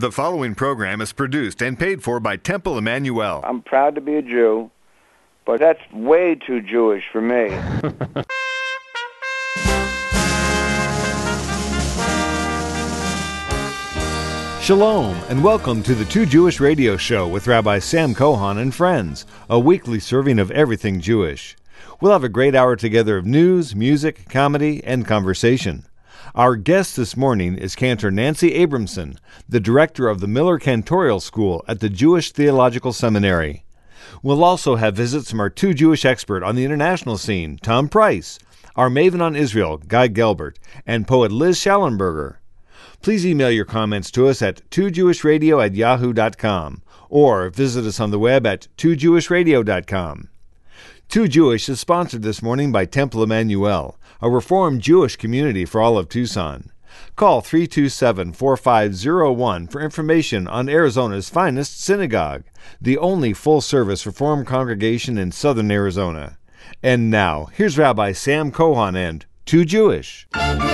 The following program is produced and paid for by Temple Emmanuel. I'm proud to be a Jew, but that's way too Jewish for me. Shalom, and welcome to the Two Jewish Radio Show with Rabbi Sam Cohen and friends, a weekly serving of everything Jewish. We'll have a great hour together of news, music, comedy, and conversation. Our guest this morning is Cantor Nancy Abramson, the director of the Miller Cantorial School at the Jewish Theological Seminary. We'll also have visits from our two Jewish expert on the international scene, Tom Price, our maven on Israel, Guy Gelbert, and poet Liz Schallenberger. Please email your comments to us at twojewishradio@yahoo.com or visit us on the web at twojewishradio.com. Two Jewish is sponsored this morning by Temple Emmanuel, a Reformed Jewish community for all of Tucson. Call 327-4501 for information on Arizona's finest synagogue, the only full-service Reformed congregation in southern Arizona. And now, here's Rabbi Sam Cohen and Two Jewish.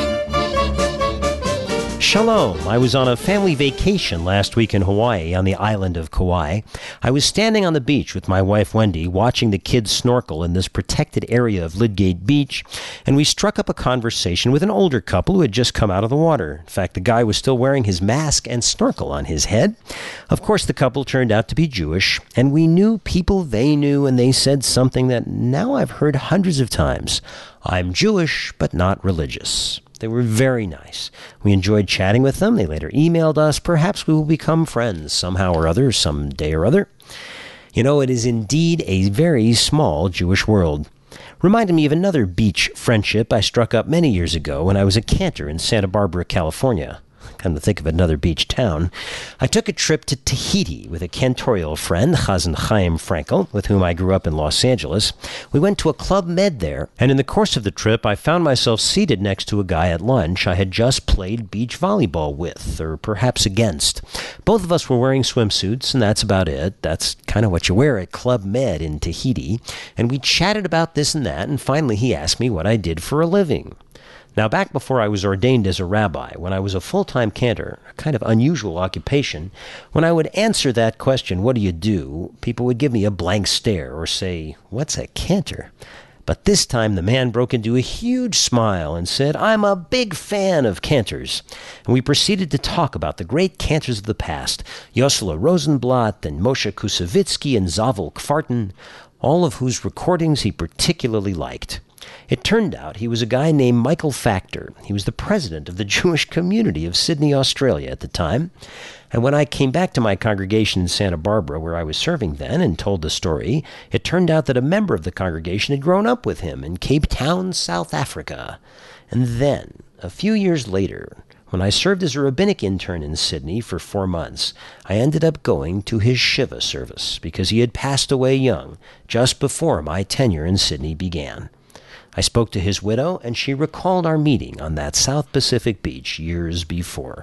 Shalom. I was on a family vacation last week in Hawaii on the island of Kauai. I was standing on the beach with my wife Wendy, watching the kids snorkel in this protected area of Lidgate Beach, and we struck up a conversation with an older couple who had just come out of the water. In fact, the guy was still wearing his mask and snorkel on his head. Of course, the couple turned out to be Jewish, and we knew people they knew, and they said something that now I've heard hundreds of times. I'm Jewish, but not religious. They were very nice. We enjoyed chatting with them. They later emailed us. Perhaps we will become friends somehow or other, someday or other. You know, it is indeed a very small Jewish world. Reminded me of another beach friendship I struck up many years ago when I was a cantor in Santa Barbara, California. Come to think of another beach town. I took a trip to Tahiti with a cantorial friend, Chazan Chaim Frankel, with whom I grew up in Los Angeles. We went to a Club Med there, and in the course of the trip, I found myself seated next to a guy at lunch I had just played beach volleyball with, or perhaps against. Both of us were wearing swimsuits, and that's about it. That's kind of what you wear at Club Med in Tahiti. And we chatted about this and that, and finally he asked me what I did for a living. Now, back before I was ordained as a rabbi, when I was a full-time cantor, a kind of unusual occupation, when I would answer that question, what do you do, people would give me a blank stare or say, what's a cantor? But this time the man broke into a huge smile and said, I'm a big fan of cantors. And we proceeded to talk about the great cantors of the past, Yossele Rosenblatt and Moshe Kusevitsky and Zavel Kfartin, all of whose recordings he particularly liked. It turned out he was a guy named Michael Factor. He was the president of the Jewish community of Sydney, Australia at the time. And when I came back to my congregation in Santa Barbara, where I was serving then, and told the story, it turned out that a member of the congregation had grown up with him in Cape Town, South Africa. And then, a few years later, when I served as a rabbinic intern in Sydney for 4 months, I ended up going to his Shiva service because he had passed away young, just before my tenure in Sydney began. I spoke to his widow, and she recalled our meeting on that South Pacific beach years before.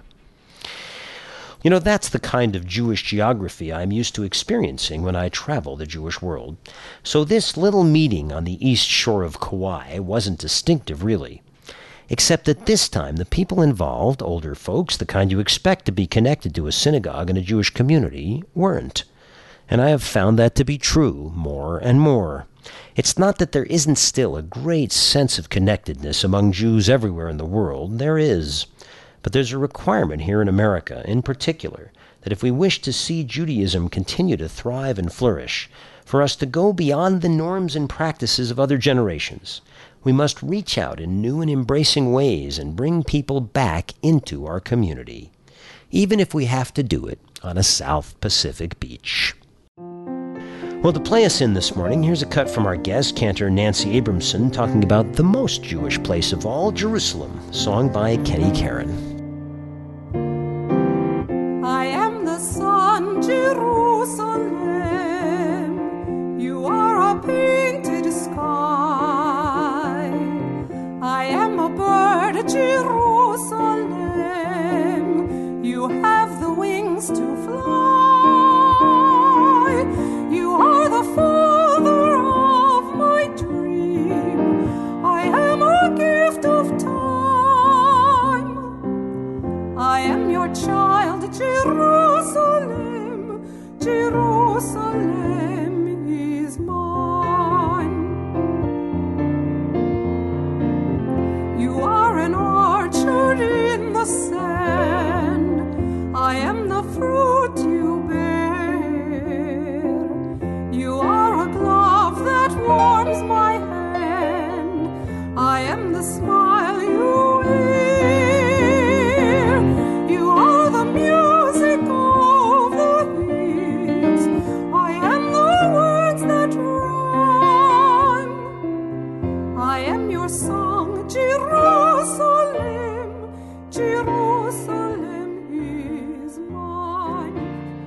You know, that's the kind of Jewish geography I'm used to experiencing when I travel the Jewish world. So this little meeting on the east shore of Kauai wasn't distinctive, really. Except that this time the people involved, older folks, the kind you expect to be connected to a synagogue in a Jewish community, weren't. And I have found that to be true more and more. It's not that there isn't still a great sense of connectedness among Jews everywhere in the world. There is. But there's a requirement here in America, in particular, that if we wish to see Judaism continue to thrive and flourish, for us to go beyond the norms and practices of other generations, we must reach out in new and embracing ways and bring people back into our community, even if we have to do it on a South Pacific beach. Well, to play us in this morning, here's a cut from our guest, Cantor Nancy Abramson, talking about the most Jewish place of all, Jerusalem, sung by Kenny Karen. I am the sun, Jerusalem. You are a painted sky. I am a bird, Jerusalem. You have the wings to fly. You are the father of my dream. I am a gift of time. I am your child, Jerusalem. I am the fruit you bear. You are a glove that warms my hand. I am the smile you wear. You are the music of the hills. I am the words that rhyme. I am your song, Jerusalem, Jerusalem is mine.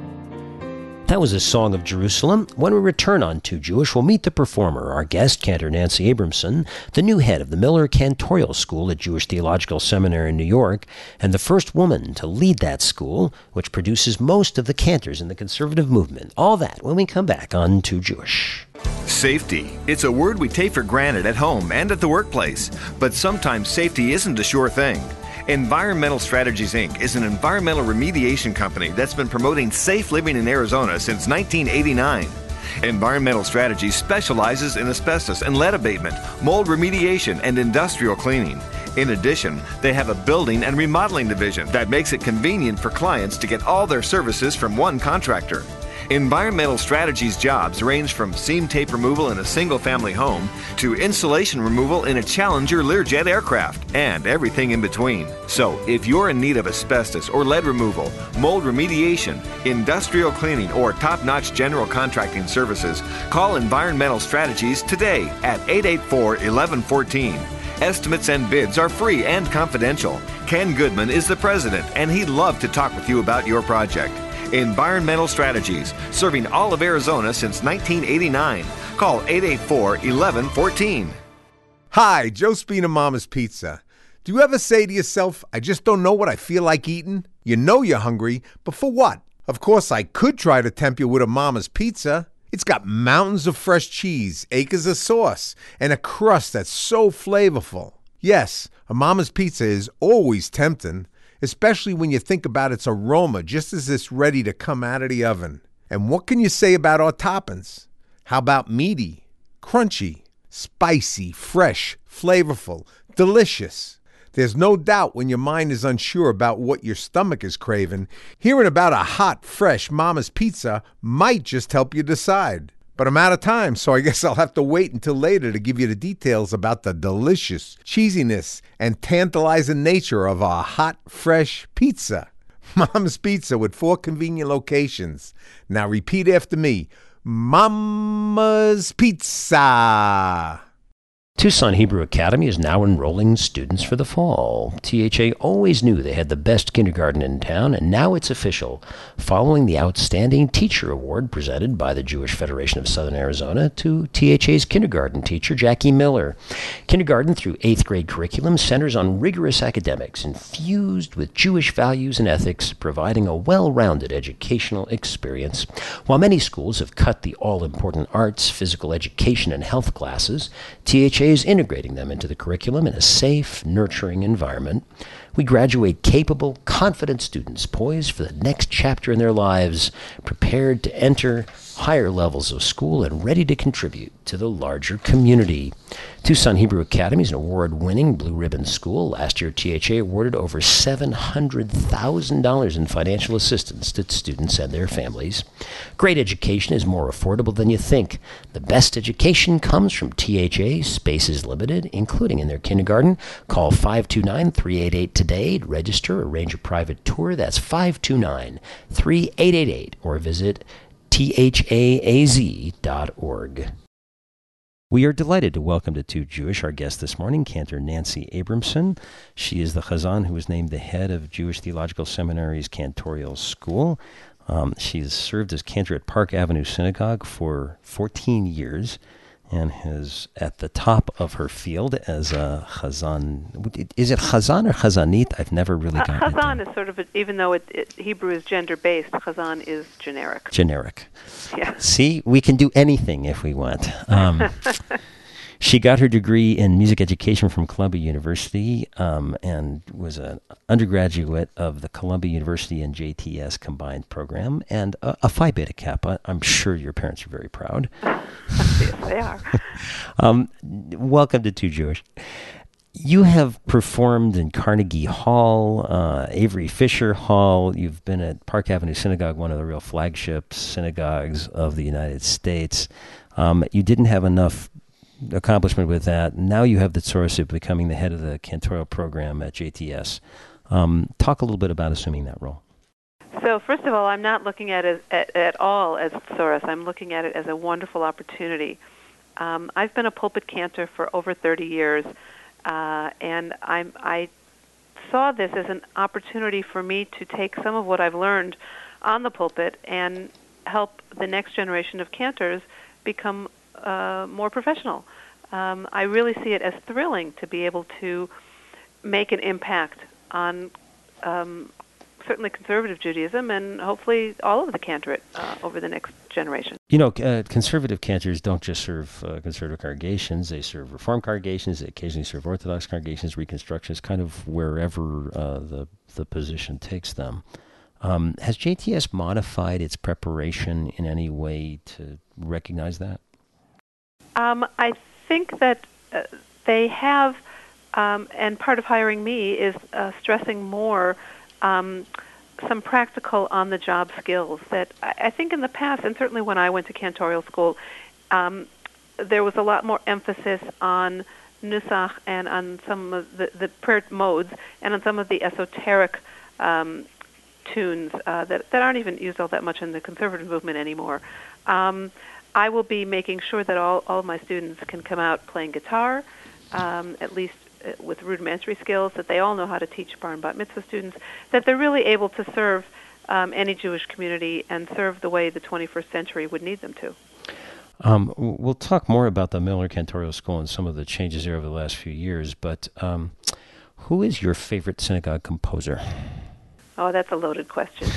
That was a song of Jerusalem. When we return on Too Jewish, we'll meet the performer, our guest, Cantor Nancy Abramson, the new head of the Miller Cantorial School at Jewish Theological Seminary in New York, and the first woman to lead that school, which produces most of the cantors in the conservative movement. All that when we come back on Too Jewish. Safety. It's a word we take for granted at home and at the workplace, but sometimes safety isn't a sure thing. Environmental Strategies, Inc. is an environmental remediation company that's been promoting safe living in Arizona since 1989. Environmental Strategies specializes in asbestos and lead abatement, mold remediation, and industrial cleaning. In addition, they have a building and remodeling division that makes it convenient for clients to get all their services from one contractor. Environmental Strategies jobs range from seam tape removal in a single-family home to insulation removal in a Challenger Learjet aircraft and everything in between. So, if you're in need of asbestos or lead removal, mold remediation, industrial cleaning, or top-notch general contracting services, call Environmental Strategies today at 884-1114. Estimates and bids are free and confidential. Ken Goodman is the president, and he'd love to talk with you about your project. Environmental Strategies, serving all of Arizona since 1989. Call 884-1114. Hi, Joe Spina, Mama's Pizza. Do you ever say to yourself, I just don't know what I feel like eating? You know you're hungry, but for what? Of course, I could try to tempt you with a Mama's Pizza. It's got mountains of fresh cheese, acres of sauce, and a crust that's so flavorful. Yes, a Mama's Pizza is always tempting, especially when you think about its aroma just as it's ready to come out of the oven. And what can you say about our toppings? How about meaty, crunchy, spicy, fresh, flavorful, delicious? There's no doubt when your mind is unsure about what your stomach is craving, hearing about a hot, fresh Mama's Pizza might just help you decide. But I'm out of time, so I guess I'll have to wait until later to give you the details about the delicious cheesiness and tantalizing nature of our hot, fresh pizza. Mama's Pizza with 4 convenient locations. Now repeat after me. Mama's Pizza. Tucson Hebrew Academy is now enrolling students for the fall. THA always knew they had the best kindergarten in town, and now it's official. Following the Outstanding Teacher Award presented by the Jewish Federation of Southern Arizona to THA's kindergarten teacher, Jackie Miller. Kindergarten through 8th grade curriculum centers on rigorous academics infused with Jewish values and ethics, providing a well-rounded educational experience. While many schools have cut the all-important arts, physical education, and health classes, THA is integrating them into the curriculum in a safe, nurturing environment. We graduate capable, confident students poised for the next chapter in their lives, prepared to enter higher levels of school and ready to contribute to the larger community. Tucson Hebrew Academy is an award-winning Blue Ribbon school. Last year, THA awarded over $700,000 in financial assistance to students and their families. Great education is more affordable than you think. The best education comes from THA. Space is limited, including in their kindergarten. Call 529-388 today to register or arrange a private tour. That's 529-3888 or visit THAAZ.org. We are delighted to welcome to Too Jewish our guest this morning, Cantor Nancy Abramson. She is the Chazan who was named the head of Jewish Theological Seminary's Cantorial School. She has served as cantor at Park Avenue Synagogue for 14 years and is at the top of her field as a Chazan. Is it Chazan or Chazanit? I've never really gotten it. Chazan is sort of, even though Hebrew is gender-based, Chazan is generic. Generic. Yeah. See, we can do anything if we want. She got her degree in music education from Columbia University and was an undergraduate of the Columbia University and JTS combined program and a Phi Beta Kappa. I'm sure your parents are very proud. Yes, they are. Welcome to Too Jewish. You have performed in Carnegie Hall, Avery Fisher Hall. You've been at Park Avenue Synagogue, one of the real flagship synagogues of the United States. You didn't have enough accomplishment with that. Now you have the source of becoming the head of the cantorial program at JTS. Talk a little bit about assuming that role. So first of all, I'm not looking at it at all as a source. I'm looking at it as a wonderful opportunity. I've been a pulpit cantor for over 30 years, and I saw this as an opportunity for me to take some of what I've learned on the pulpit and help the next generation of cantors become more professional. I really see it as thrilling to be able to make an impact on certainly conservative Judaism and hopefully all of the cantorate over the next generation. You know, conservative cantors don't just serve conservative congregations. They serve Reformed congregations. They occasionally serve Orthodox congregations, Reconstructionists, kind of wherever the position takes them. Has JTS modified its preparation in any way to recognize that? I think that they have, and part of hiring me is stressing more some practical on-the-job skills that I think in the past, and certainly when I went to cantorial school, there was a lot more emphasis on nusach and on some of the prayer modes and on some of the esoteric tunes that aren't even used all that much in the conservative movement anymore. I will be making sure that all of my students can come out playing guitar, at least with rudimentary skills, that they all know how to teach bar and bat mitzvah students, that they're really able to serve any Jewish community and serve the way the 21st century would need them to. We'll talk more about the Miller Cantorial School and some of the changes there over the last few years, but who is your favorite synagogue composer? Oh, that's a loaded question.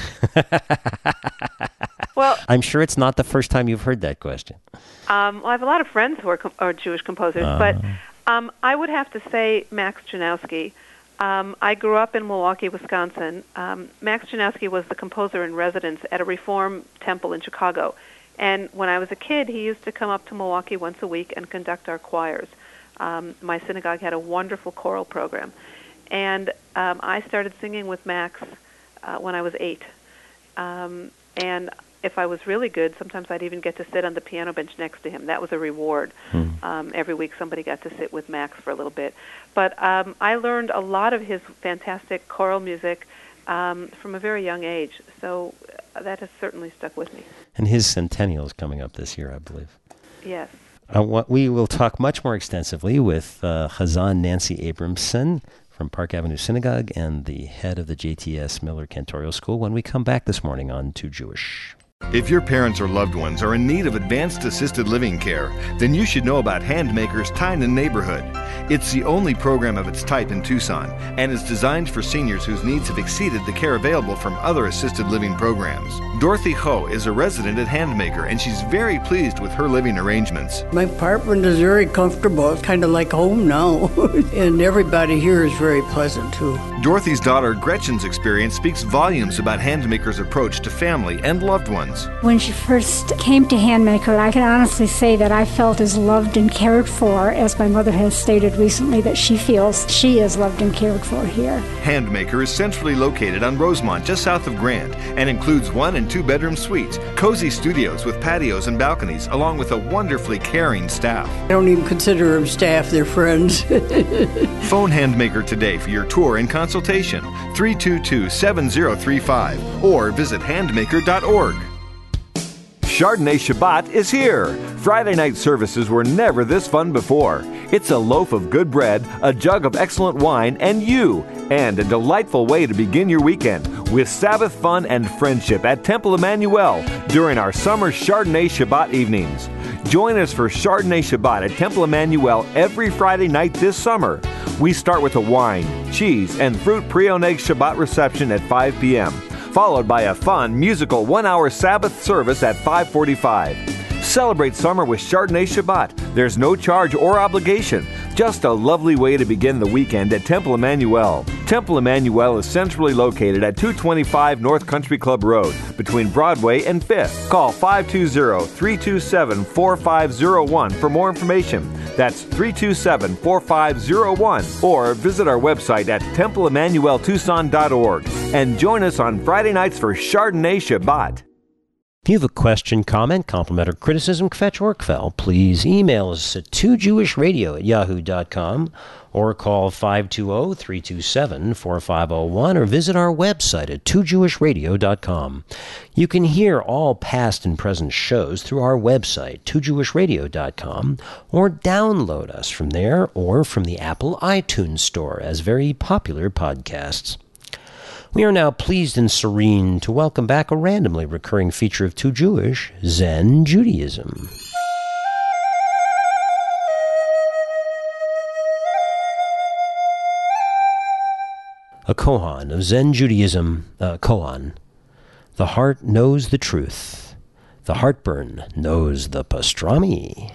Well, I'm sure it's not the first time you've heard that question. Well, I have a lot of friends who are Jewish composers, but I would have to say Max Janowski. I grew up in Milwaukee, Wisconsin. Max Janowski was the composer in residence at a Reform temple in Chicago. And when I was a kid, he used to come up to Milwaukee once a week and conduct our choirs. My synagogue had a wonderful choral program. And I started singing with Max when I was 8. And if I was really good, sometimes I'd even get to sit on the piano bench next to him. That was a reward. Every week somebody got to sit with Max for a little bit. But I learned a lot of his fantastic choral music from a very young age. So that has certainly stuck with me. And his centennial is coming up this year, I believe. Yes. We will talk much more extensively with Chazan Nancy Abramson from Park Avenue Synagogue and the head of the JTS Miller Cantorial School when we come back this morning on Too Jewish. If your parents or loved ones are in need of advanced assisted living care, then you should know about Handmaker's Tynan Neighborhood. It's the only program of its type in Tucson and is designed for seniors whose needs have exceeded the care available from other assisted living programs. Dorothy Ho is a resident at Handmaker, and she's very pleased with her living arrangements. My apartment is very comfortable. It's kind of like home now. And everybody here is very pleasant, too. Dorothy's daughter Gretchen's experience speaks volumes about Handmaker's approach to family and loved ones. When she first came to Handmaker, I can honestly say that I felt as loved and cared for, as my mother has stated recently that she feels she is loved and cared for here. Handmaker is centrally located on Rosemont, just south of Grant, and includes 1- and 2-bedroom suites, cozy studios with patios and balconies, along with a wonderfully caring staff. I don't even consider them staff, they're friends. Phone Handmaker today for your tour and consultation, 322-7035, or visit handmaker.org. Chardonnay Shabbat is here. Friday night services were never this fun before. It's a loaf of good bread, a jug of excellent wine, and you. And a delightful way to begin your weekend with Sabbath fun and friendship at Temple Emmanuel during our summer Chardonnay Shabbat evenings. Join us for Chardonnay Shabbat at Temple Emmanuel every Friday night this summer. We start with a wine, cheese, and fruit pre-oneg Shabbat reception at 5 p.m., followed by a fun, musical 1-hour Sabbath service at 5:45. Celebrate summer with Chardonnay Shabbat. There's no charge or obligation. Just a lovely way to begin the weekend at Temple Emmanuel. Temple Emmanuel is centrally located at 225 North Country Club Road, between Broadway and 5th. Call 520-327-4501 for more information. That's 327-4501. Or visit our website at templeemmanueltucson.org and join us on Friday nights for Chardonnay Shabbat. If you have a question, comment, compliment, or criticism, Kvetch or Kvel, please email us at 2jewishradio@yahoo.com or call 520-327-4501 or visit our website at 2jewishradio.com. You can hear all past and present shows through our website, 2jewishradio.com, or download us from there or from the Apple iTunes Store as very popular podcasts. We are now pleased and serene to welcome back a randomly recurring feature of Too Jewish, Zen Judaism. A kohan of Zen Judaism, kohan. The heart knows the truth. The heartburn knows the pastrami.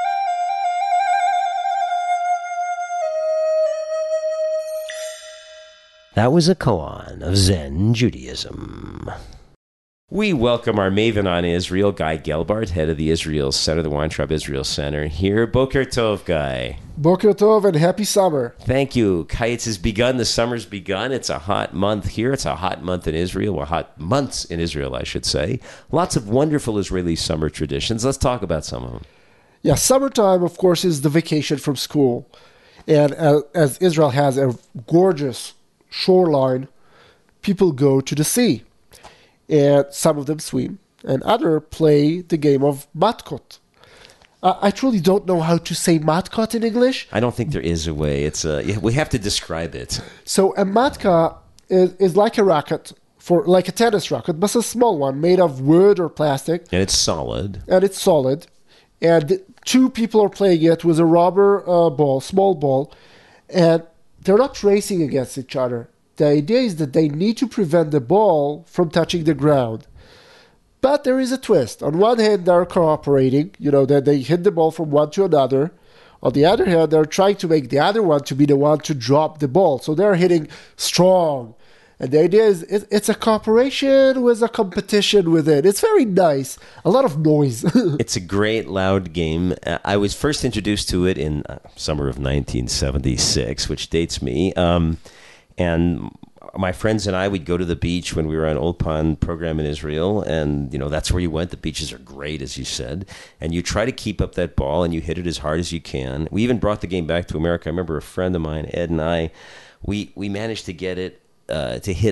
That was a koan of Zen Judaism. We welcome our maven on Israel, Guy Gelbart, head of the Israel Center, the Weintraub Israel Center here. Boker Tov, Guy. Boker Tov and happy summer. Thank you. Kites has begun. The summer's begun. It's a hot month here. It's a hot month in Israel, or hot months in Israel, I should say. Lots of wonderful Israeli summer traditions. Let's talk about some of them. Yeah, summertime, of course, is the vacation from school. And as Israel has a gorgeous shoreline, people go to the sea, and some of them swim, and others play the game of matkot. I truly don't know how to say matkot in English. I don't think there is a way. We have to describe it. So a matka is like a racket, like a tennis racket, but it's a small one made of wood or plastic. And it's solid. And two people are playing it with a rubber ball, small ball, and they're not racing against each other. The idea is that they need to prevent the ball from touching the ground. But there is a twist. On one hand, they're cooperating, that they hit the ball from one to another. On the other hand, they're trying to make the other one to be the one to drop the ball. So they're hitting strong. And the idea is it's a cooperation with a competition with it. It's very nice. A lot of noise. It's a great, loud game. I was first introduced to it in summer of 1976, which dates me. And my friends and I, we'd go to the beach when we were on Old Pond program in Israel. And, that's where you went. The beaches are great, as you said. And you try to keep up that ball, and you hit it as hard as you can. We even brought the game back to America. I remember a friend of mine, Ed, and I, we managed to get it to hit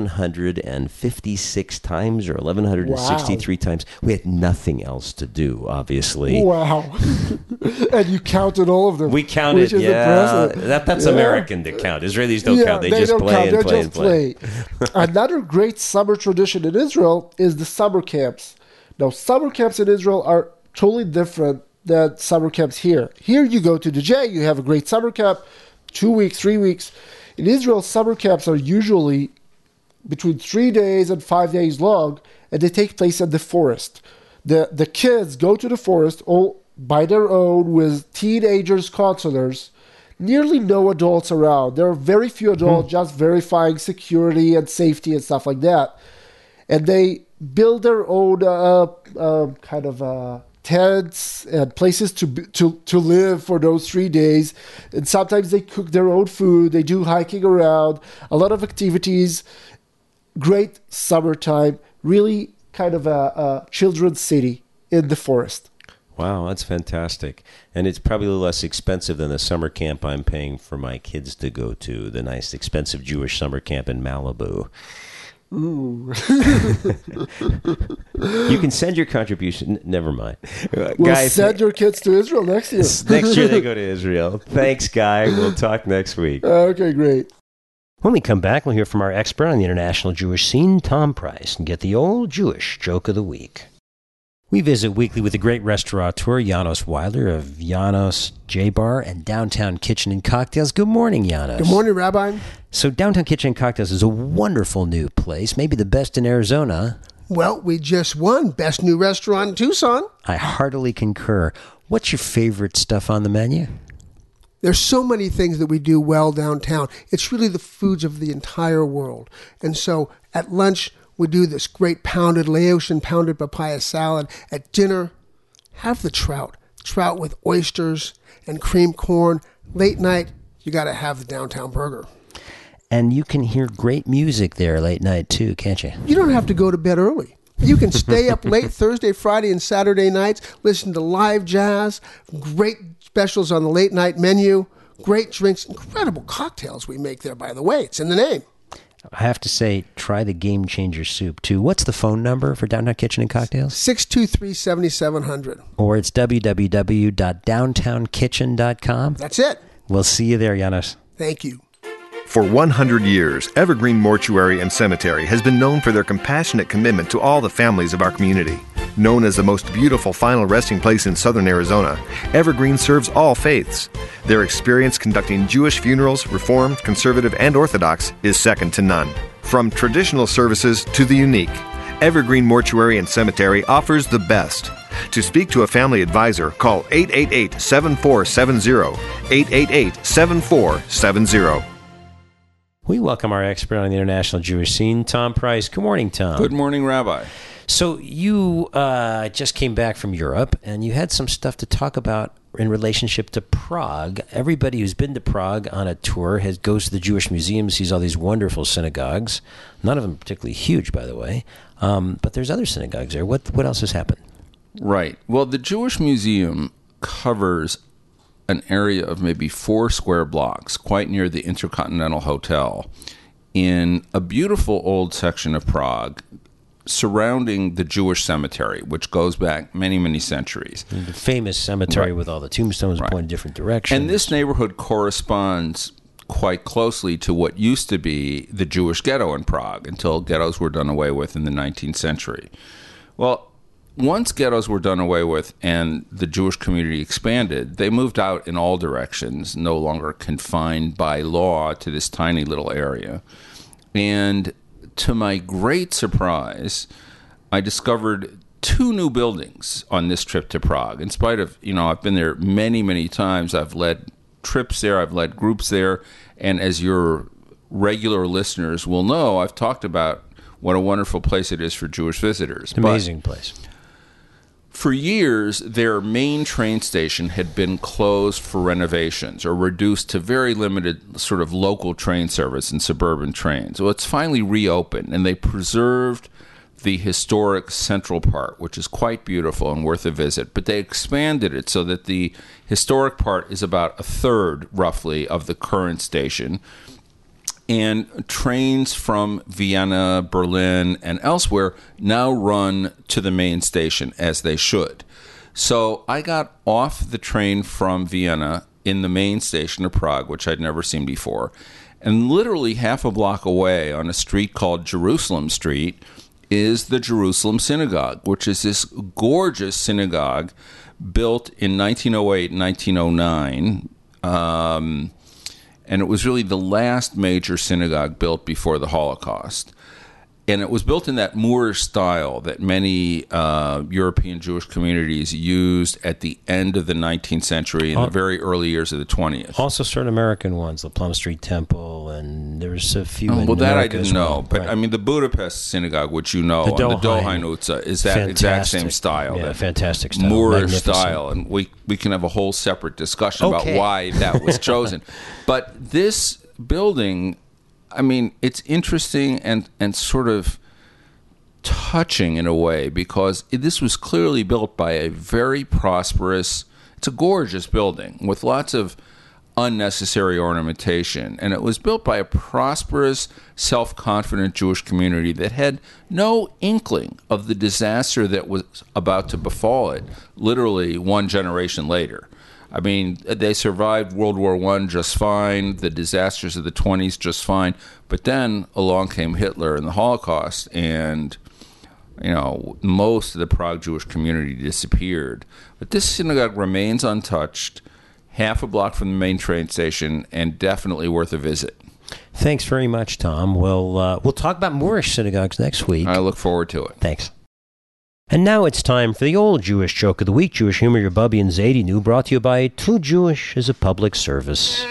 1,156 times or 1,163 times. We had nothing else to do, obviously. Wow. And you counted all of them. We counted, which is impressive. That's American to count. Israelis don't count. They just play and play and play. Another great summer tradition in Israel is the summer camps. Now, summer camps in Israel are totally different than summer camps here. Here you go to the J, you have a great summer camp, 2 weeks, 3 weeks. In Israel, summer camps are usually between 3 days and 5 days long, and they take place in the forest. The kids go to the forest all by their own with teenagers, counselors, nearly no adults around. There are very few adults just verifying security and safety and stuff like that. And they build their own tents and places to live for those 3 days. And sometimes they cook their own food. They do hiking around, a lot of activities. Great summertime, really kind of a children's city in the forest. Wow, that's fantastic. And it's probably a little less expensive than the summer camp I'm paying for my kids to go to, the nice expensive Jewish summer camp in Malibu. Ooh. You can send your contribution. Never mind. Guys, send your kids to Israel next year. Next year they go to Israel. Thanks, Guy. We'll talk next week. Okay, great. When we come back, we'll hear from our expert on the international Jewish scene, Tom Price, and get the old Jewish joke of the week. We visit weekly with the great restaurateur, Janos Weiler of Janos J Bar and Downtown Kitchen and Cocktails. Good morning, Janos. Good morning, Rabbi. So Downtown Kitchen and Cocktails is a wonderful new place, maybe the best in Arizona. Well, we just won Best New Restaurant in Tucson. I heartily concur. What's your favorite stuff on the menu? There's so many things that we do well downtown. It's really the foods of the entire world. And so at lunch, we do this great pounded Laotian pounded papaya salad. At dinner, have the trout. trout with oysters and creamed corn. Late night, you got to have the Downtown Burger. And you can hear great music there late night, too, can't you? You don't have to go to bed early. You can stay up late Thursday, Friday, and Saturday nights, listen to live jazz, great specials on the late night menu, great drinks, incredible cocktails we make there, by the way. It's in the name. I have to say, try the Game Changer soup, too. What's the phone number for Downtown Kitchen and Cocktails? 623-7700. Or it's www.downtownkitchen.com. That's it. We'll see you there, Janos. Thank you. For 100 years, Evergreen Mortuary and Cemetery has been known for their compassionate commitment to all the families of our community. Known as the most beautiful final resting place in southern Arizona, Evergreen serves all faiths. Their experience conducting Jewish funerals, Reformed, Conservative, and Orthodox is second to none. From traditional services to the unique, Evergreen Mortuary and Cemetery offers the best. To speak to a family advisor, call 888-7470, 888-7470. We welcome our expert on the international Jewish scene, Tom Price. Good morning, Tom. Good morning, Rabbi. So you just came back from Europe, and you had some stuff to talk about in relationship to Prague. Everybody who's been to Prague on a tour goes to the Jewish Museum, sees all these wonderful synagogues. None of them particularly huge, by the way. But there's other synagogues there. What else has happened? Right. Well, the Jewish Museum covers an area of maybe 4 square blocks, quite near the Intercontinental Hotel, in a beautiful old section of Prague surrounding the Jewish cemetery, which goes back many, many centuries. The famous cemetery with all the tombstones pointing in different directions. And this neighborhood corresponds quite closely to what used to be the Jewish ghetto in Prague until ghettos were done away with in the 19th century. Well, once ghettos were done away with and the Jewish community expanded, they moved out in all directions, no longer confined by law to this tiny little area. And to my great surprise, I discovered 2 new buildings on this trip to Prague. In spite of, I've been there many, many times. I've led trips there. I've led groups there. And as your regular listeners will know, I've talked about what a wonderful place it is for Jewish visitors. Amazing place. For years, their main train station had been closed for renovations or reduced to very limited sort of local train service and suburban trains. Well, it's finally reopened, and they preserved the historic central part, which is quite beautiful and worth a visit. But they expanded it so that the historic part is about a third, roughly, of the current station. And trains from Vienna, Berlin, and elsewhere now run to the main station, as they should. So I got off the train from Vienna in the main station of Prague, which I'd never seen before. And literally half a block away on a street called Jerusalem Street is the Jerusalem Synagogue, which is this gorgeous synagogue built in 1908 and 1909. And it was really the last major synagogue built before the Holocaust. And it was built in that Moorish style that many European Jewish communities used at the end of the 19th century and the very early years of the 20th. Also certain American ones, the Plum Street Temple, and there's a few in well, that America I didn't as well. know. But, right. I mean, the Budapest Synagogue, which you know, The and the Dohain. Dohain is that exact same style. Yeah, that fantastic style. Moorish Magnificent. style. And we can have a whole separate discussion about Okay. why that was chosen. But this building, I mean, it's interesting and sort of touching in a way, because this was clearly built by a very prosperous, it's a gorgeous building with lots of unnecessary ornamentation, and it was built by a prosperous, self-confident Jewish community that had no inkling of the disaster that was about to befall it literally one generation later. I mean, they survived World War I just fine, the disasters of the 20s just fine, but then along came Hitler and the Holocaust, and most of the Prague Jewish community disappeared. But this synagogue remains untouched, half a block from the main train station, and definitely worth a visit. Thanks very much, Tom. We'll talk about Moorish synagogues next week. I look forward to it. Thanks. And now it's time for the old Jewish joke of the week. Jewish humor, your Bubby and Zadie New, brought to you by Too Jewish as a Public Service.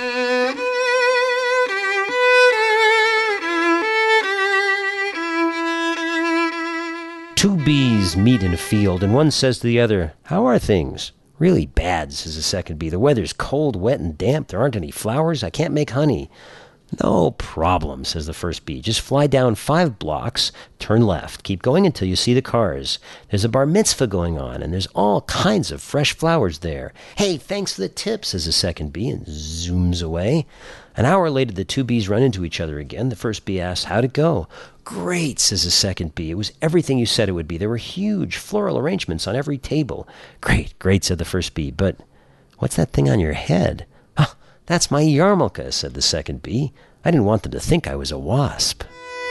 Two bees meet in a field, and one says to the other, "How are things?" Really bad, says the second bee. The weather's cold, wet, and damp. There aren't any flowers. I can't make honey. No problem, says the first bee. Just fly down 5 blocks, turn left. Keep going until you see the cars. There's a bar mitzvah going on, and there's all kinds of fresh flowers there. Hey, thanks for the tip, says the second bee, and zooms away. An hour later, the 2 bees run into each other again. The first bee asks, how'd it go? Great, says the second bee. It was everything you said it would be. There were huge floral arrangements on every table. Great, great, said the first bee. But what's that thing on your head? Oh, that's my yarmulke, said the second bee. I didn't want them to think I was a wasp.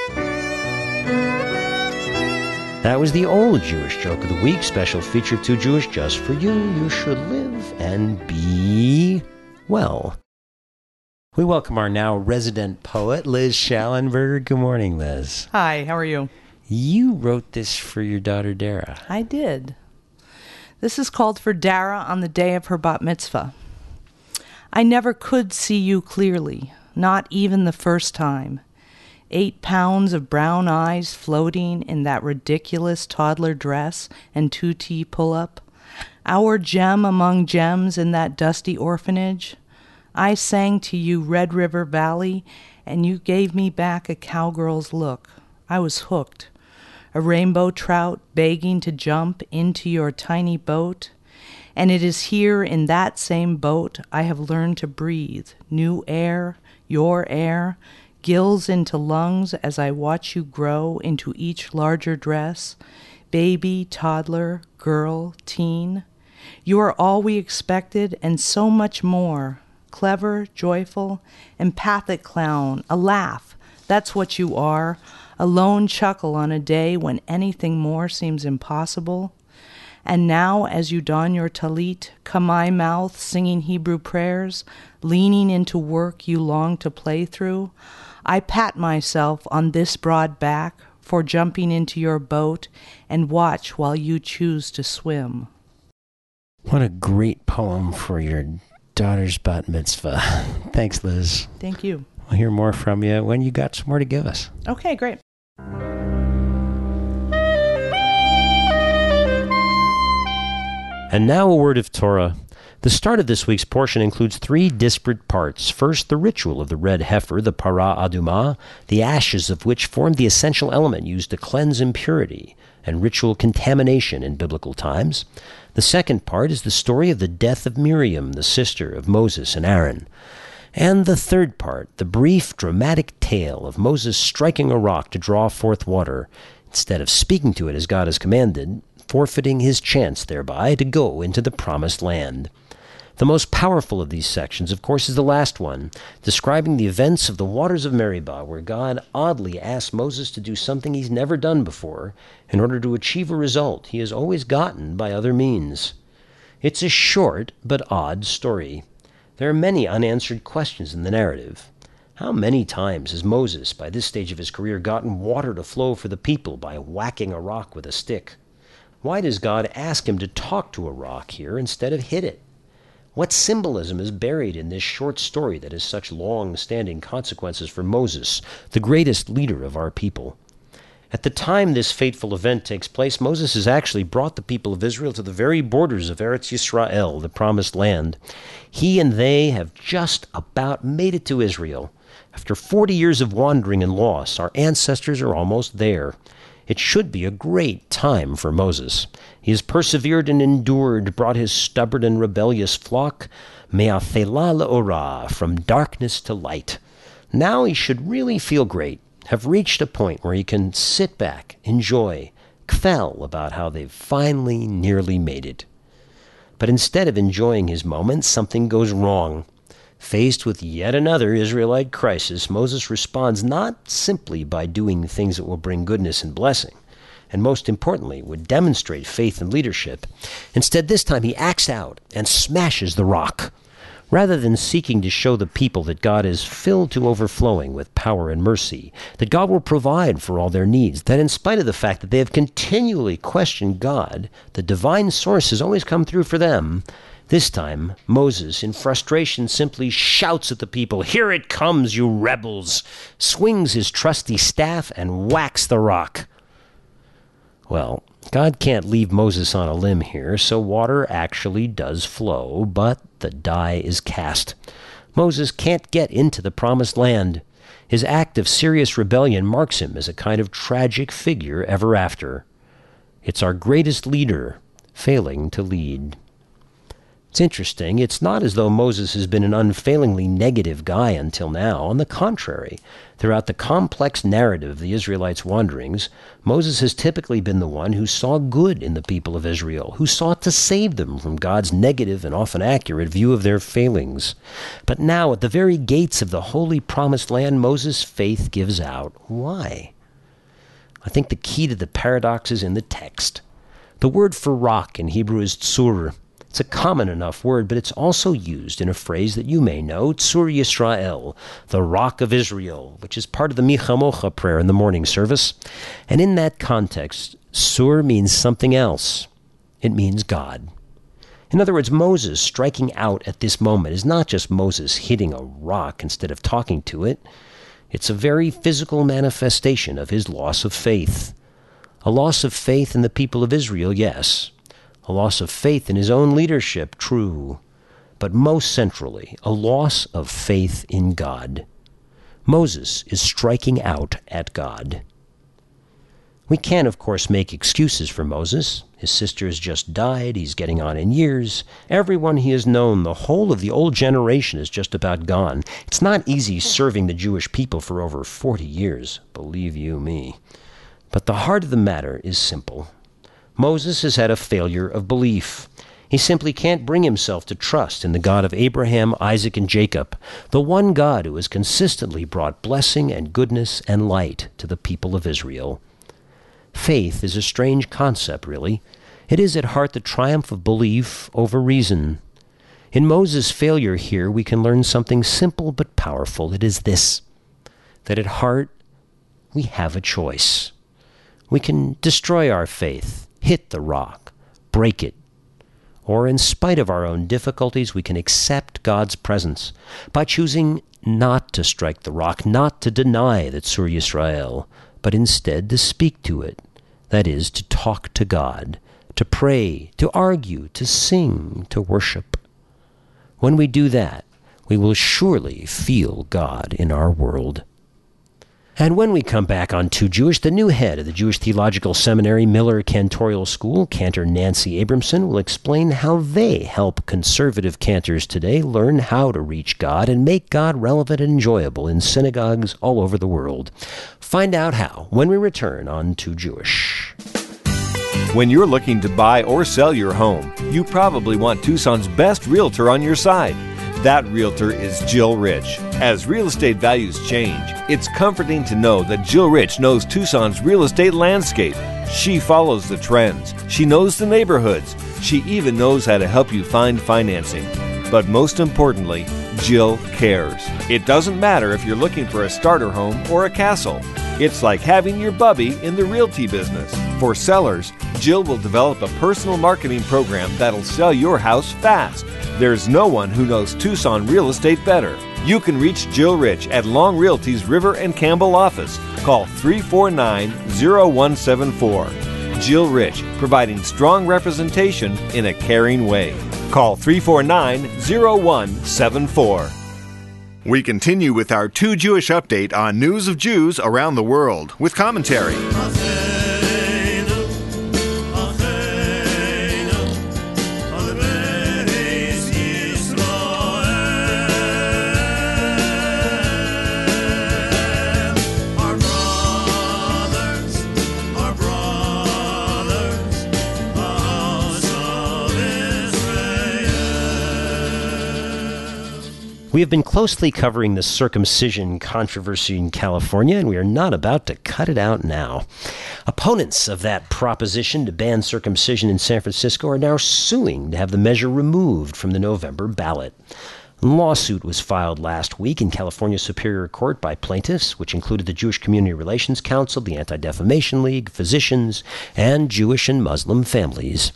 That was the old Jewish joke of the week, special feature Too Jewish just for you. You should live and be well. We welcome our now resident poet, Liz Schallenberger. Good morning, Liz. Hi, how are you? You wrote this for your daughter, Dara. I did. This is called for Dara on the day of her bat mitzvah. I never could see you clearly, not even the first time. 8 pounds of brown eyes floating in that ridiculous toddler dress and 2T pull-up. Our gem among gems in that dusty orphanage. I sang to you Red River Valley, and you gave me back a cowgirl's look. I was hooked. A rainbow trout begging to jump into your tiny boat. And it is here in that same boat I have learned to breathe. New air, your air, gills into lungs as I watch you grow into each larger dress. Baby, toddler, girl, teen. You are all we expected and so much more. Clever, joyful, empathic clown, a laugh. That's what you are. A lone chuckle on a day when anything more seems impossible. And now, as you don your talit, kamai mouth, singing Hebrew prayers, leaning into work you long to play through, I pat myself on this broad back for jumping into your boat and watch while you choose to swim. What a great poem for your daughter's bat mitzvah. Thanks, Liz. Thank you. We'll hear more from you when you got some more to give us. Okay, great. And now a word of Torah. The start of this week's portion includes 3 disparate parts. First, the ritual of the red heifer, the parah adumah, the ashes of which formed the essential element used to cleanse impurity and ritual contamination in biblical times. The second part is the story of the death of Miriam, the sister of Moses and Aaron. And the third part, the brief, dramatic tale of Moses striking a rock to draw forth water, instead of speaking to it as God has commanded, forfeiting his chance thereby to go into the promised land. The most powerful of these sections, of course, is the last one, describing the events of the waters of Meribah, where God oddly asked Moses to do something he's never done before in order to achieve a result he has always gotten by other means. It's a short but odd story. There are many unanswered questions in the narrative. How many times has Moses, by this stage of his career, gotten water to flow for the people by whacking a rock with a stick? Why does God ask him to talk to a rock here instead of hit it? What symbolism is buried in this short story that has such long-standing consequences for Moses, the greatest leader of our people? At the time this fateful event takes place, Moses has actually brought the people of Israel to the very borders of Eretz Yisrael, the promised land. He and they have just about made it to Israel. After 40 years of wandering and loss, our ancestors are almost there. It should be a great time for Moses. He has persevered and endured, brought his stubborn and rebellious flock, me'afela le'orah, from darkness to light. Now he should really feel great, have reached a point where he can sit back, enjoy, kvel about how they've finally nearly made it. But instead of enjoying his moment, something goes wrong. Faced with yet another Israelite crisis, Moses responds not simply by doing things that will bring goodness and blessing, and most importantly, would demonstrate faith and leadership. Instead, this time he acts out and smashes the rock. Rather than seeking to show the people that God is filled to overflowing with power and mercy, that God will provide for all their needs, that in spite of the fact that they have continually questioned God, the divine source has always come through for them, this time, Moses, in frustration, simply shouts at the people, "Here it comes, you rebels!" swings his trusty staff and whacks the rock. Well, God can't leave Moses on a limb here, so water actually does flow, but the die is cast. Moses can't get into the promised land. His act of serious rebellion marks him as a kind of tragic figure ever after. It's our greatest leader failing to lead. It's interesting. It's not as though Moses has been an unfailingly negative guy until now. On the contrary, throughout the complex narrative of the Israelites' wanderings, Moses has typically been the one who saw good in the people of Israel, who sought to save them from God's negative and often accurate view of their failings. But now, at the very gates of the holy promised land, Moses' faith gives out. Why? I think the key to the paradox is in the text. The word for rock in Hebrew is tsur. It's a common enough word, but it's also used in a phrase that you may know, Tzur Yisrael, the Rock of Israel, which is part of the Michamocha prayer in the morning service. And in that context, Tzur means something else. It means God. In other words, Moses striking out at this moment is not just Moses hitting a rock instead of talking to it. It's a very physical manifestation of his loss of faith. A loss of faith in the people of Israel, yes. A loss of faith in his own leadership, true, but most centrally, a loss of faith in God. Moses is striking out at God. We can, of course, make excuses for Moses. His sister has just died. He's getting on in years. Everyone he has known, the whole of the old generation, is just about gone. It's not easy serving the Jewish people for over 40 years, believe you me. But the heart of the matter is simple. Moses has had a failure of belief. He simply can't bring himself to trust in the God of Abraham, Isaac, and Jacob, the one God who has consistently brought blessing and goodness and light to the people of Israel. Faith is a strange concept, really. It is at heart the triumph of belief over reason. In Moses' failure here, we can learn something simple but powerful. It is this, that at heart, we have a choice. We can destroy our faith, hit the rock, break it. Or in spite of our own difficulties, we can accept God's presence by choosing not to strike the rock, not to deny that Tzur Yisrael, but instead to speak to it. That is, to talk to God, to pray, to argue, to sing, to worship. When we do that, we will surely feel God in our world. And when we come back on Too Jewish, the new head of the Jewish Theological Seminary Miller Cantorial School, Cantor Nancy Abramson, will explain how they help conservative cantors today learn how to reach God and make God relevant and enjoyable in synagogues all over the world. Find out how when we return on Too Jewish. When you're looking to buy or sell your home, you probably want Tucson's best realtor on your side. That realtor is Jill Rich. As real estate values change, it's comforting to know that Jill Rich knows Tucson's real estate landscape. She follows the trends. She knows the neighborhoods. She even knows how to help you find financing. But most importantly, Jill cares. It doesn't matter if you're looking for a starter home or a castle. It's like having your bubby in the realty business. For sellers, Jill will develop a personal marketing program that'll sell your house fast. There's no one who knows Tucson real estate better. You can reach Jill Rich at Long Realty's River and Campbell office. Call 349-0174. Jill Rich, providing strong representation in a caring way. Call 349-0174. We continue with our Too Jewish update on news of Jews around the world with commentary. We have been closely covering the circumcision controversy in California, and we are not about to cut it out now. Opponents of that proposition to ban circumcision in San Francisco are now suing to have the measure removed from the November ballot. A lawsuit was filed last week in California Superior Court by plaintiffs, which included the Jewish Community Relations Council, the Anti-Defamation League, physicians, and Jewish and Muslim families.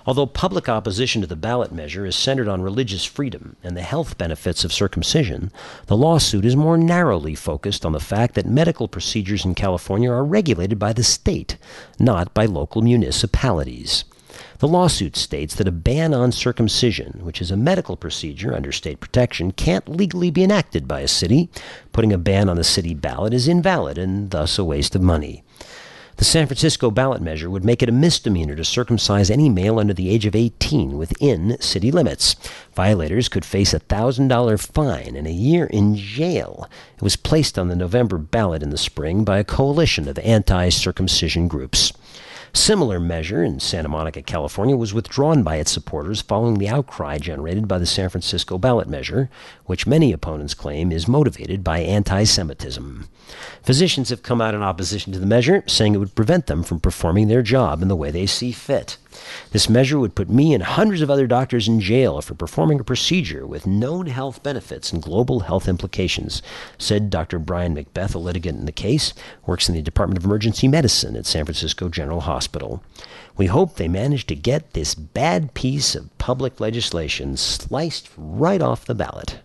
Although public opposition to the ballot measure is centered on religious freedom and the health benefits of circumcision, the lawsuit is more narrowly focused on the fact that medical procedures in California are regulated by the state, not by local municipalities. The lawsuit states that a ban on circumcision, which is a medical procedure under state protection, can't legally be enacted by a city. Putting a ban on the city ballot is invalid and thus a waste of money. The San Francisco ballot measure would make it a misdemeanor to circumcise any male under the age of 18 within city limits. Violators could face a $1,000 fine and a year in jail. It was placed on the November ballot in the spring by a coalition of anti-circumcision groups. Similar measure in Santa Monica, California, was withdrawn by its supporters following the outcry generated by the San Francisco ballot measure, which many opponents claim is motivated by anti-Semitism. Physicians have come out in opposition to the measure, saying it would prevent them from performing their job in the way they see fit. This measure would put me and hundreds of other doctors in jail for performing a procedure with known health benefits and global health implications, said Dr. Brian Macbeth, a litigant in the case, works in the Department of Emergency Medicine at San Francisco General Hospital. We hope they manage to get this bad piece of public legislation sliced right off the ballot.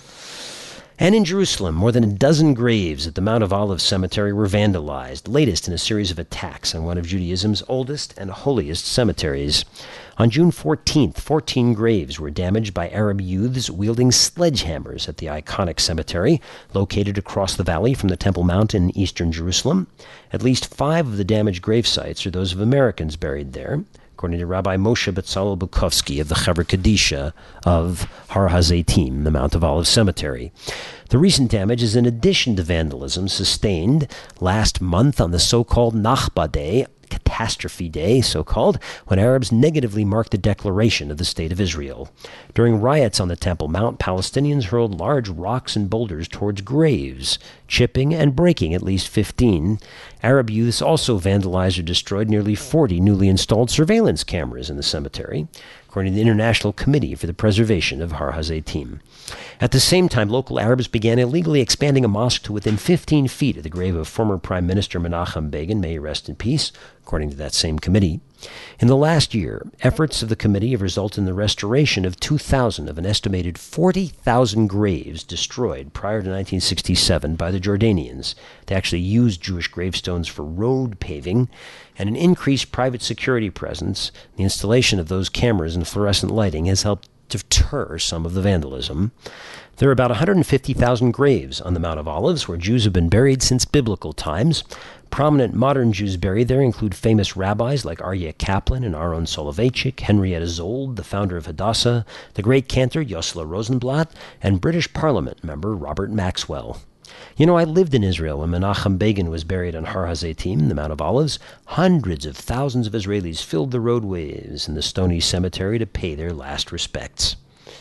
And in Jerusalem, more than a dozen graves at the Mount of Olives Cemetery were vandalized, latest in a series of attacks on one of Judaism's oldest and holiest cemeteries. On June 14th, 14 graves were damaged by Arab youths wielding sledgehammers at the iconic cemetery, located across the valley from the Temple Mount in eastern Jerusalem. At least 5 of the damaged grave sites are those of Americans buried there, according to Rabbi Moshe Betzalel Bukovsky of the Chevra Kadisha of Har HaZeitim, the Mount of Olives Cemetery. The recent damage is in addition to vandalism sustained last month on the so-called Nachba Day, Catastrophe Day, so-called, when Arabs negatively marked the declaration of the State of Israel. During riots on the Temple Mount, Palestinians hurled large rocks and boulders towards graves, chipping and breaking at least 15. Arab youths also vandalized or destroyed nearly 40 newly installed surveillance cameras in the cemetery, according to the International Committee for the Preservation of Har HaZeitim. At the same time, local Arabs began illegally expanding a mosque to within 15 feet of the grave of former Prime Minister Menachem Begin, may he rest in peace, according to that same committee. In the last year, efforts of the committee have resulted in the restoration of 2,000 of an estimated 40,000 graves destroyed prior to 1967 by the Jordanians. They actually used Jewish gravestones for road paving, and an increased private security presence. The installation of those cameras and fluorescent lighting has helped deter some of the vandalism. There are about 150,000 graves on the Mount of Olives, where Jews have been buried since biblical times. Prominent modern Jews buried there include famous rabbis like Aryeh Kaplan and Aaron Soloveitchik, Henrietta Zold, the founder of Hadassah, the great cantor Yosla Rosenblatt, and British Parliament member Robert Maxwell. You know, I lived in Israel when Menachem Begin was buried on Har HaZeitim, the Mount of Olives. Hundreds of thousands of Israelis filled the roadways in the stony cemetery to pay their last respects.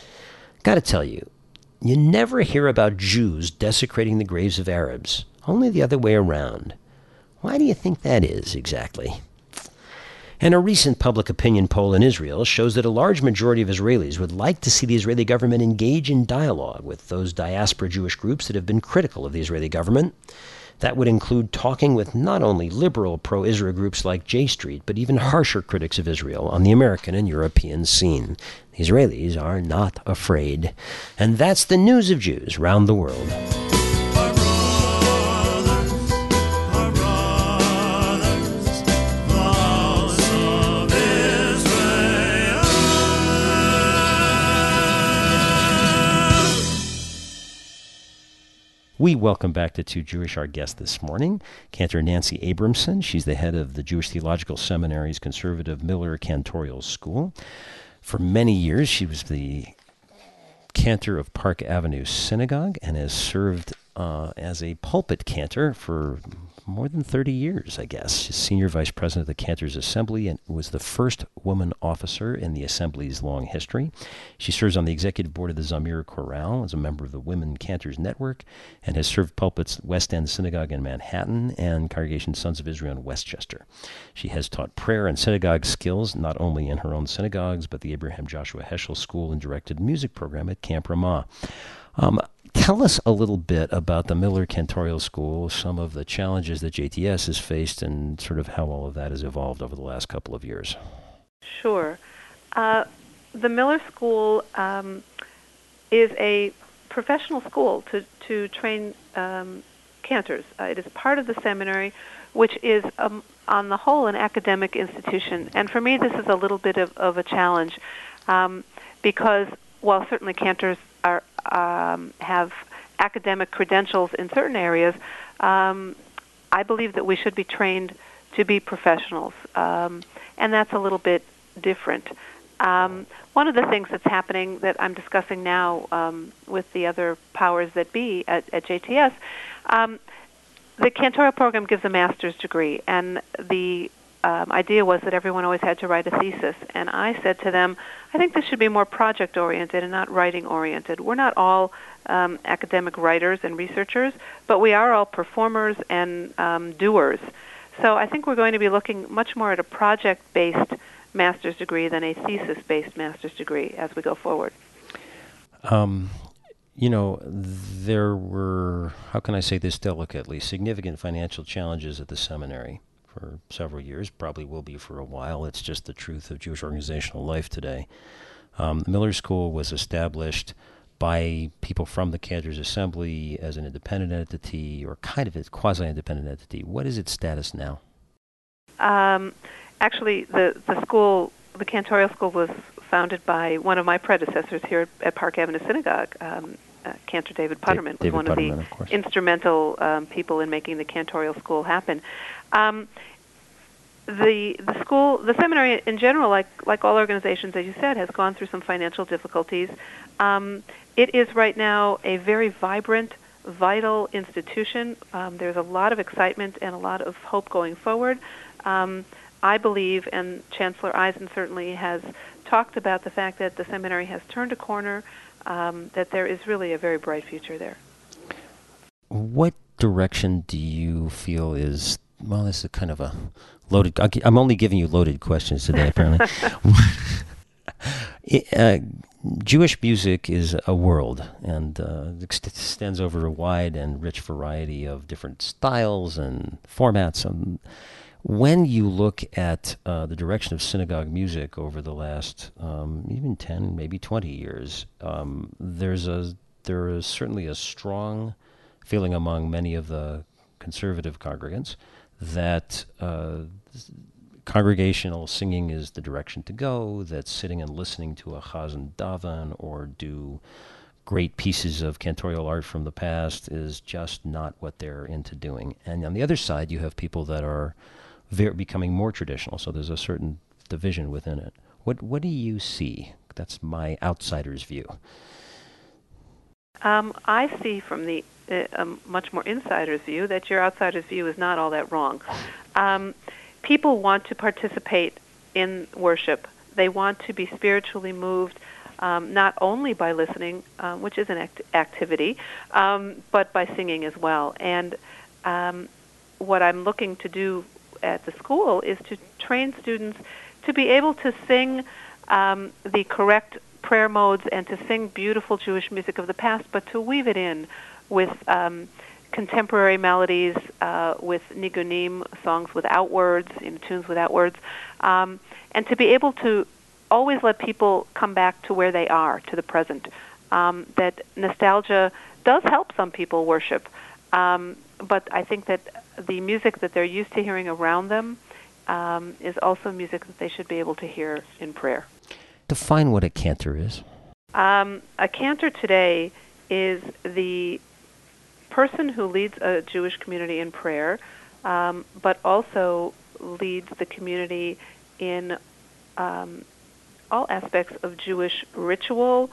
Gotta tell you, you never hear about Jews desecrating the graves of Arabs, only the other way around. Why do you think that is, exactly? And a recent public opinion poll in Israel shows that a large majority of Israelis would like to see the Israeli government engage in dialogue with those diaspora Jewish groups that have been critical of the Israeli government. That would include talking with not only liberal pro-Israel groups like J Street, but even harsher critics of Israel on the American and European scene. The Israelis are not afraid. And that's the news of Jews round the world. We welcome back to Too Jewish our guest this morning, Cantor Nancy Abramson. She's the head of the Jewish Theological Seminary's Conservative Miller Cantorial School. For many years, she was the cantor of Park Avenue Synagogue and has served as a pulpit cantor for more than 30 years, I guess. She's senior vice president of the Cantors Assembly and was the first woman officer in the Assembly's long history. She serves on the executive board of the Zamir Chorale as a member of the Women Cantors Network and has served pulpits at West End Synagogue in Manhattan and Congregation Sons of Israel in Westchester. She has taught prayer and synagogue skills not only in her own synagogues, but the Abraham Joshua Heschel School and directed music program at Camp Ramah. Tell us a little bit about the Miller Cantorial School, some of the challenges that JTS has faced, and sort of how all of that has evolved over the last couple of years. Sure. The Miller School is a professional school to train cantors. It is part of the seminary, which is, on the whole, an academic institution. And for me, this is a little bit of a challenge because while certainly cantors are have academic credentials in certain areas, I believe that we should be trained to be professionals, and that's a little bit different. One of the things that's happening that I'm discussing now with the other powers that be at JTS, the cantorial program gives a master's degree, and the idea was that everyone always had to write a thesis. And I said to them, I think this should be more project-oriented and not writing-oriented. We're not all academic writers and researchers, but we are all performers and doers. So I think we're going to be looking much more at a project-based master's degree than a thesis-based master's degree as we go forward. There were, how can I say this delicately, significant financial challenges at the seminary for several years, probably will be for a while. It's just the truth of Jewish organizational life today. The Miller School was established by people from the Cantors Assembly as an independent entity, or kind of a quasi-independent entity. What is its status now? Actually, the school, the Cantorial School, was founded by one of my predecessors here at Park Avenue Synagogue. Cantor David Putterman was one of the instrumental people in making the Cantorial School happen. The school, the seminary in general, like all organizations, as you said, has gone through some financial difficulties. It is right now a very vibrant, vital institution. There's a lot of excitement and a lot of hope going forward. I believe, and Chancellor Eisen certainly has talked about the fact that the seminary has turned a corner, that there is really a very bright future there. What direction do you feel is, well, this is kind of a loaded, I'm only giving you loaded questions today, apparently. Jewish music is a world, and extends over a wide and rich variety of different styles and formats. When you look at the direction of synagogue music over the last even 10, maybe 20 years, there is certainly a strong feeling among many of the conservative congregants that congregational singing is the direction to go, that sitting and listening to a chazan daven or do great pieces of cantorial art from the past is just not what they're into doing. And on the other side, you have people that are becoming more traditional, so there's a certain division within it. What do you see? That's my outsider's view. I see from the much more insider's view that your outsider's view is not all that wrong. People want to participate in worship. They want to be spiritually moved, not only by listening, which is an activity, but by singing as well. And what I'm looking to do at the school is to train students to be able to sing the correct prayer modes and to sing beautiful Jewish music of the past, but to weave it in with contemporary melodies, with nigunim, songs without words, tunes without words, and to be able to always let people come back to where they are, to the present. That nostalgia does help some people worship, but I think that the music that they're used to hearing around them is also music that they should be able to hear in prayer. Define what a cantor is. A cantor today is the person who leads a Jewish community in prayer, but also leads the community in all aspects of Jewish ritual,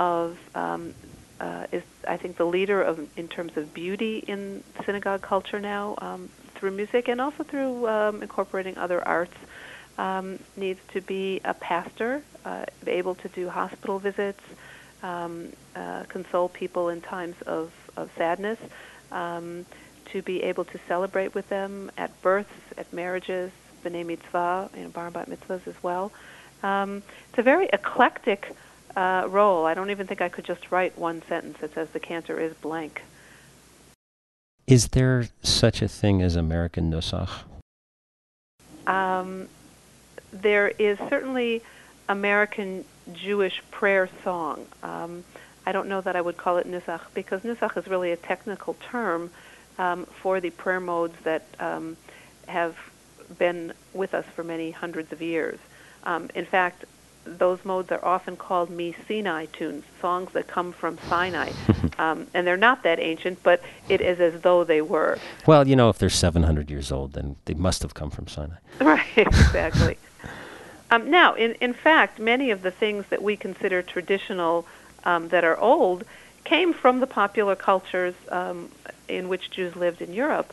is, I think, the leader in terms of beauty in synagogue culture now, through music and also through incorporating other arts. Needs to be a pastor, be able to do hospital visits, console people in times of sadness, to be able to celebrate with them at births, at marriages, b'nai mitzvah, bar and bat mitzvahs as well. It's a very eclectic role. I don't even think I could just write one sentence that says the cantor is blank. Is there such a thing as American Nusach? There is certainly American Jewish prayer song. I don't know that I would call it nusach, because nusach is really a technical term for the prayer modes that have been with us for many hundreds of years. In fact, those modes are often called Mi-Sinai tunes, songs that come from Sinai. And they're not that ancient, but it is as though they were. Well, if they're 700 years old, then they must have come from Sinai. Right, exactly. Now, in fact, many of the things that we consider traditional that are old came from the popular cultures in which Jews lived in Europe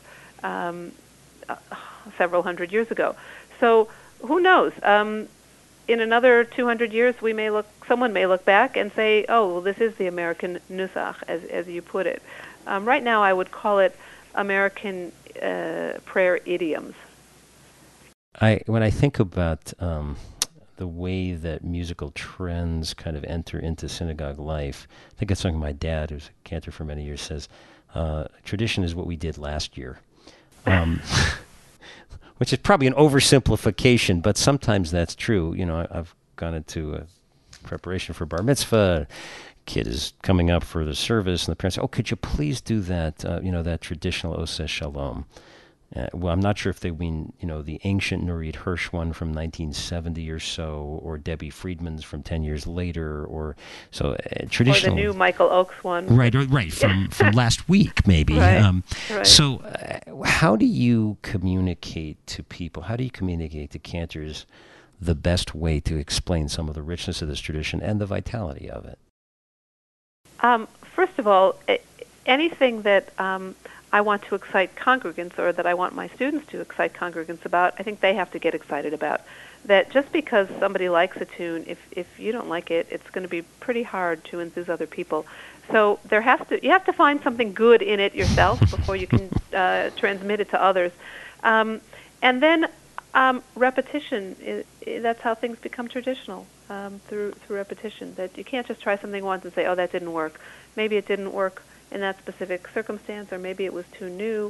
several hundred years ago. So who knows? In another 200 years, someone may look back and say, "Oh, well, this is the American nusach," as you put it. Right now, I would call it American prayer idioms. When I think about the way that musical trends kind of enter into synagogue life, I think it's something my dad, who's a cantor for many years, says, tradition is what we did last year. Which is probably an oversimplification, but sometimes that's true. I've gone into a preparation for bar mitzvah. Kid is coming up for the service, and the parents say, "Oh, could you please do that? That traditional Oseh Shalom." Well, I'm not sure if they mean, the ancient Nurit Hirsch one from 1970 or so, or Debbie Friedman's from 10 years later, or so traditional. Or the new Michael Oakes one. Right, from last week, maybe. Right. So how do you communicate to people, how do you communicate to cantors the best way to explain some of the richness of this tradition and the vitality of it? First of all, anything that I want to excite congregants, or that I want my students to excite congregants about, I think they have to get excited about. That just because somebody likes a tune, if you don't like it, it's going to be pretty hard to enthuse other people. So you have to find something good in it yourself before you can transmit it to others. And then repetition, that's how things become traditional, through repetition. That you can't just try something once and say, "Oh, that didn't work." Maybe it didn't work in that specific circumstance, or maybe it was too new.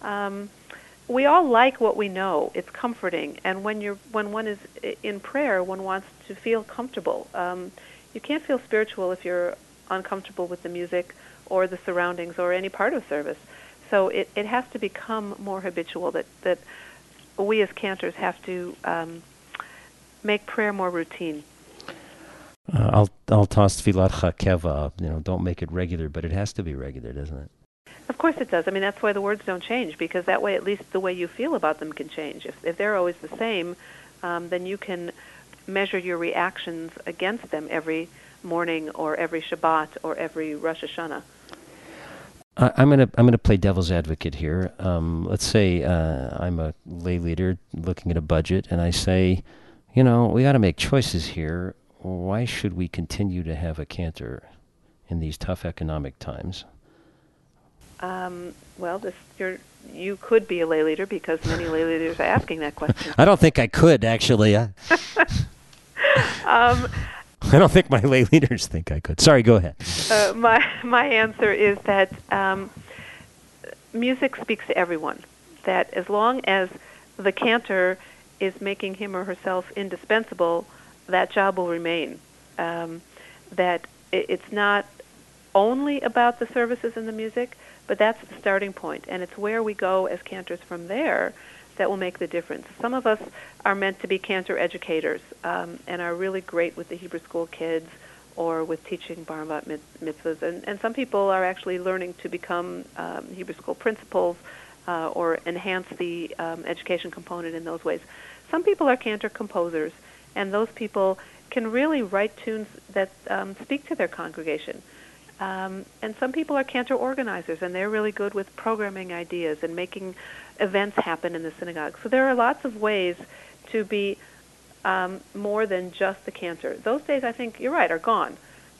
We all like what we know. It's comforting, and when one is in prayer, one wants to feel comfortable. You can't feel spiritual if you're uncomfortable with the music or the surroundings or any part of service. So it has to become more habitual. That we as cantors have to make prayer more routine. I'll toss Tfilat Chakeva. Don't make it regular, but it has to be regular, doesn't it? Of course it does. I mean, that's why the words don't change, because that way at least the way you feel about them can change. If they're always the same, then you can measure your reactions against them every morning or every Shabbat or every Rosh Hashanah. I'm gonna play devil's advocate here. Let's say I'm a lay leader looking at a budget, and I say, we got to make choices here. Why should we continue to have a cantor in these tough economic times? Well, you could be a lay leader, because many lay leaders are asking that question. I don't think I could, actually. I don't think my lay leaders think I could. Sorry, go ahead. My answer is that music speaks to everyone. That as long as the cantor is making him or herself indispensable, that job will remain. That it's not only about the services and the music, but that's the starting point, and it's where we go as cantors from there that will make the difference. Some of us are meant to be cantor educators and are really great with the Hebrew school kids or with teaching bar and bat mitzvahs, and some people are actually learning to become Hebrew school principals or enhance the education component in those ways. Some people are cantor composers, and those people can really write tunes that speak to their congregation. And some people are cantor organizers, and they're really good with programming ideas and making events happen in the synagogue. So there are lots of ways to be more than just the cantor. Those days, I think, you're right, are gone.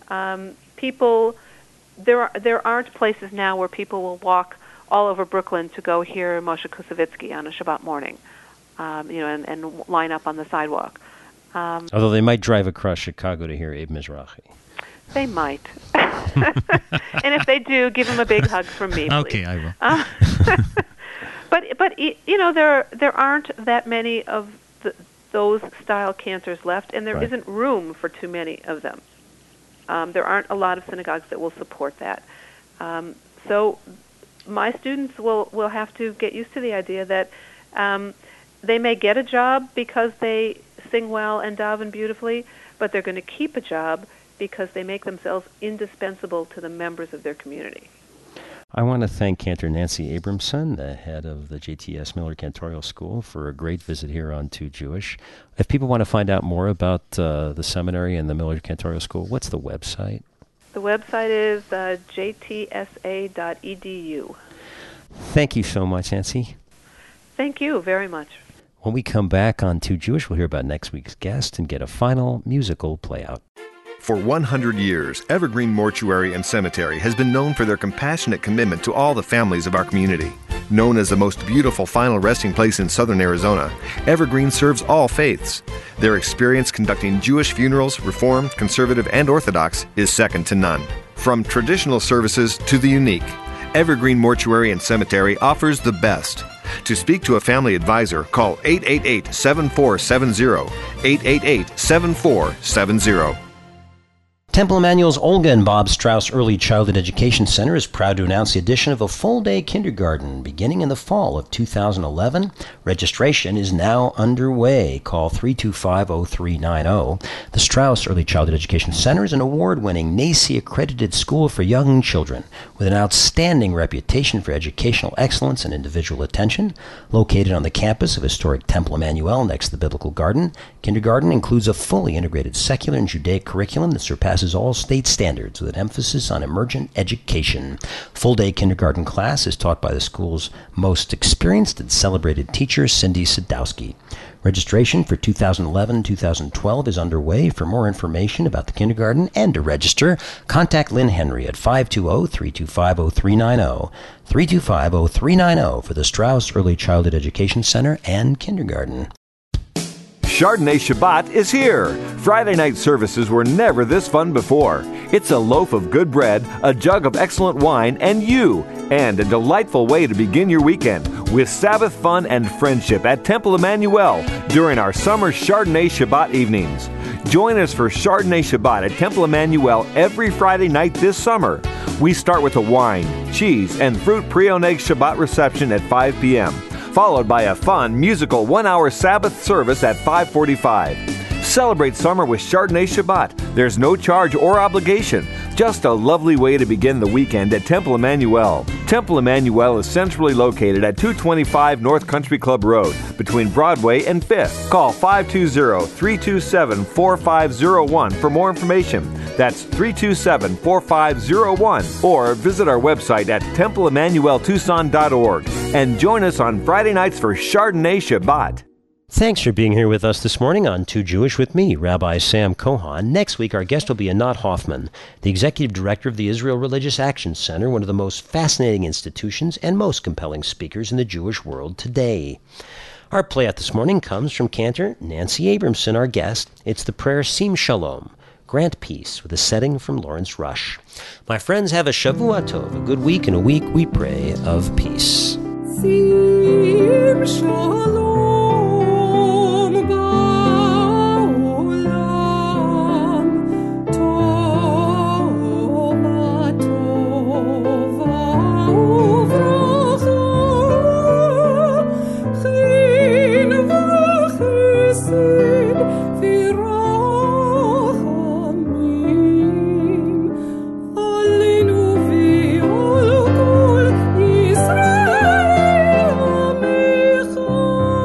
There aren't places now where people will walk all over Brooklyn to go hear Moshe Kusevitsky on a Shabbat morning, and line up on the sidewalk. Although they might drive across Chicago to hear Abe Mizrahi. They might. And if they do, give them a big hug from me, please. Okay, I will. But there aren't that many of those style cantors left, and there isn't room for too many of them. There aren't a lot of synagogues that will support that. So my students will have to get used to the idea that they may get a job because they sing well and daven beautifully, but they're going to keep a job because they make themselves indispensable to the members of their community. I want to thank Cantor Nancy Abramson, the head of the JTS Miller Cantorial School, for a great visit here on Too Jewish. If people want to find out more about the seminary and the Miller Cantorial School, what's the website? The website is jtsa.edu. Thank you so much, Nancy. Thank you very much. When we come back on Too Jewish, we'll hear about next week's guest and get a final musical playout. For 100 years, Evergreen Mortuary and Cemetery has been known for their compassionate commitment to all the families of our community. Known as the most beautiful final resting place in southern Arizona, Evergreen serves all faiths. Their experience conducting Jewish funerals, Reformed, Conservative, and Orthodox, is second to none. From traditional services to the unique, Evergreen Mortuary and Cemetery offers the best. To speak to a family advisor, call 888-7470, 888-7470. Temple Emmanuel's Olga and Bob Strauss Early Childhood Education Center is proud to announce the addition of a full-day kindergarten beginning in the fall of 2011. Registration is now underway. Call 325-0390. The Strauss Early Childhood Education Center is an award-winning NACE-accredited school for young children with an outstanding reputation for educational excellence and individual attention. Located on the campus of historic Temple Emmanuel next to the Biblical Garden, kindergarten includes a fully integrated secular and Judaic curriculum that surpasses all state standards with an emphasis on emergent education. Full-day kindergarten class is taught by the school's most experienced and celebrated teacher, Cindy Sadowski. Registration for 2011-2012 is underway. For more information about the kindergarten and to register, contact Lynn Henry at 520-325-0390, 325-0390 for the Strauss Early Childhood Education Center and Kindergarten. Chardonnay Shabbat is here. Friday night services were never this fun before. It's a loaf of good bread, a jug of excellent wine, and a delightful way to begin your weekend with Sabbath fun and friendship at Temple Emmanuel during our summer Chardonnay Shabbat evenings. Join us for Chardonnay Shabbat at Temple Emmanuel every Friday night this summer. We start with a wine, cheese, and fruit pre-oneg Shabbat reception at 5 p.m., followed by a fun, musical 1-hour Sabbath service at 5:45. Celebrate summer with Chardonnay Shabbat. There's no charge or obligation. Just a lovely way to begin the weekend at Temple Emmanuel. Temple Emmanuel is centrally located at 225 North Country Club Road, between Broadway and 5th. Call 520-327-4501 for more information. That's 327-4501. Or visit our website at templeemmanueltucson.org and join us on Friday nights for Chardonnay Shabbat. Thanks for being here with us this morning on Too Jewish with me, Rabbi Sam Cohan. Next week, our guest will be Anat Hoffman, the executive director of the Israel Religious Action Center, one of the most fascinating institutions and most compelling speakers in the Jewish world today. Our playout this morning comes from Cantor Nancy Abramson, our guest. It's the prayer Sim Shalom, grant peace, with a setting from Lawrence Rush. My friends, have a Shavua Tov, a good week, and a week we pray of peace. Sim Shalom. Israel,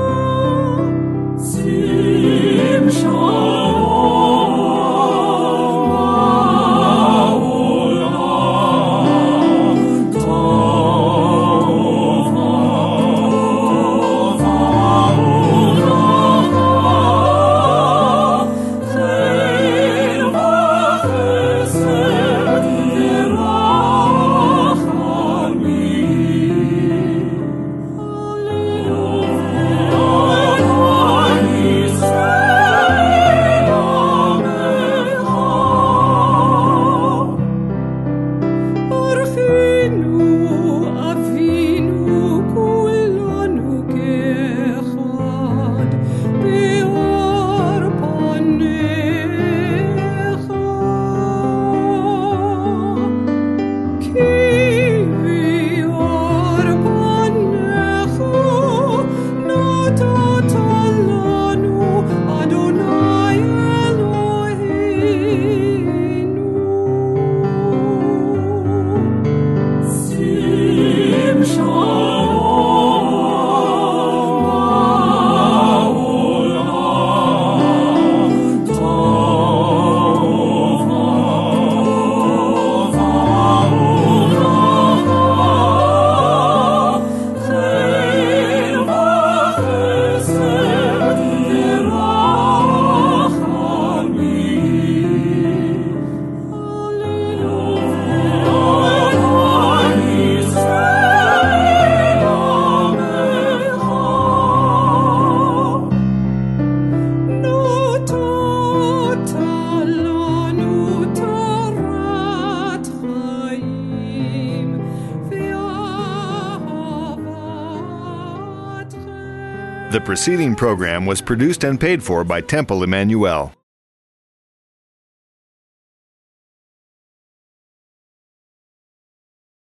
The preceding program was produced and paid for by Temple Emmanuel.